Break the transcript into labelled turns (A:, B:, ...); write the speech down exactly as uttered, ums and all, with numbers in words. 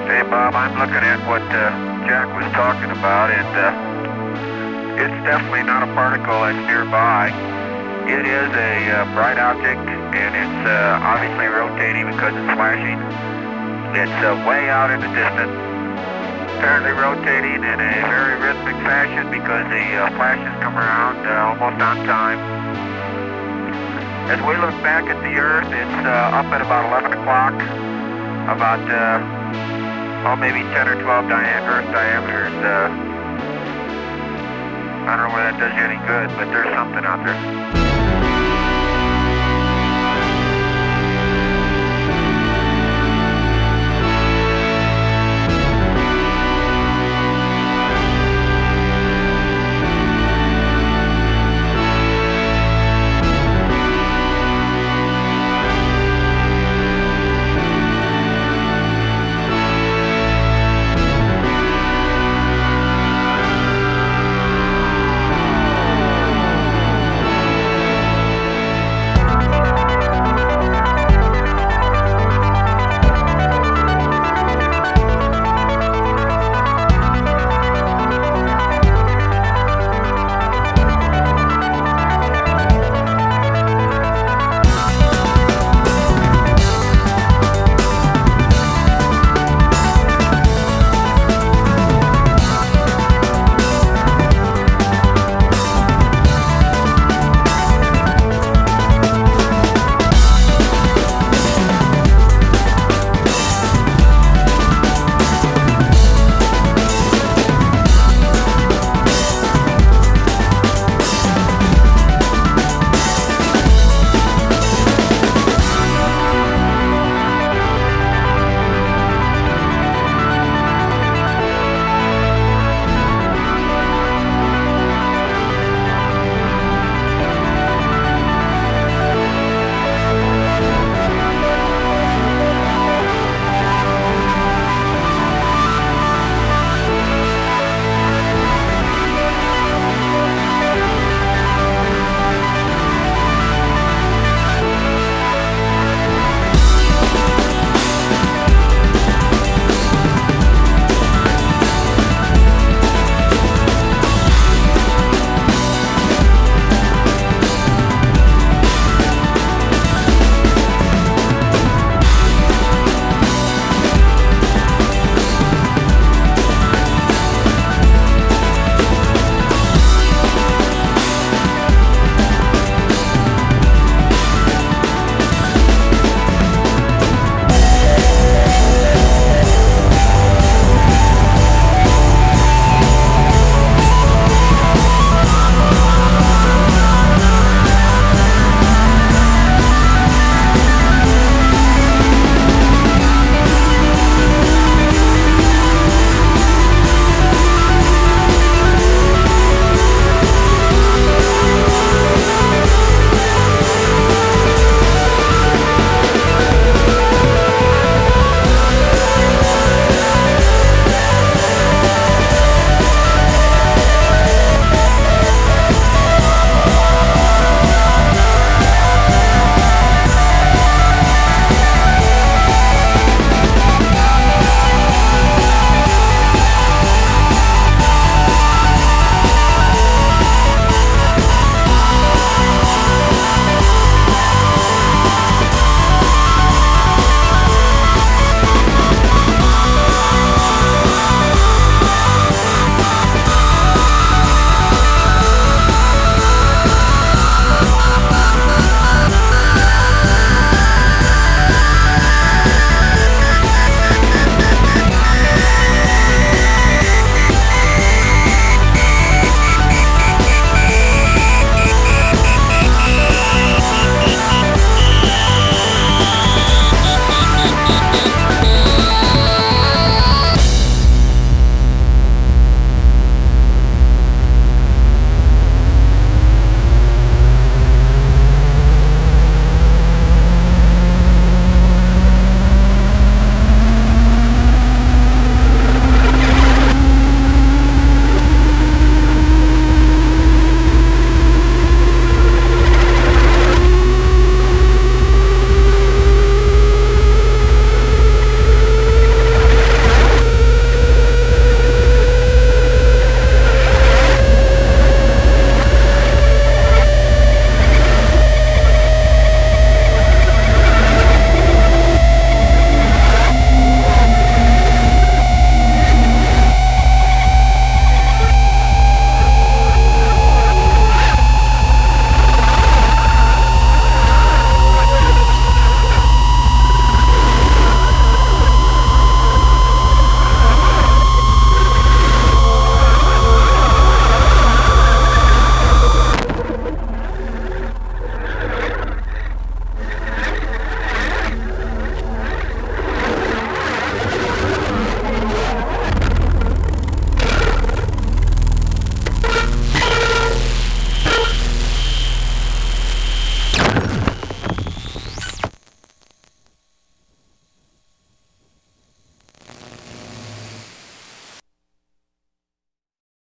A: Hey Bob, I'm looking at what uh, Jack was talking about, and uh, it's definitely not a particle that's nearby. It is a uh, bright object, and it's uh, obviously rotating because it's flashing. It's uh, way out in the distance, apparently rotating in a very rhythmic fashion because the uh, flashes come around uh, almost on time. As we look back at the Earth, it's uh, up at about eleven o'clock, about, uh, oh, maybe ten or twelve dia Earth diameters. Uh, I don't know whether that does you any good, but there's something out there.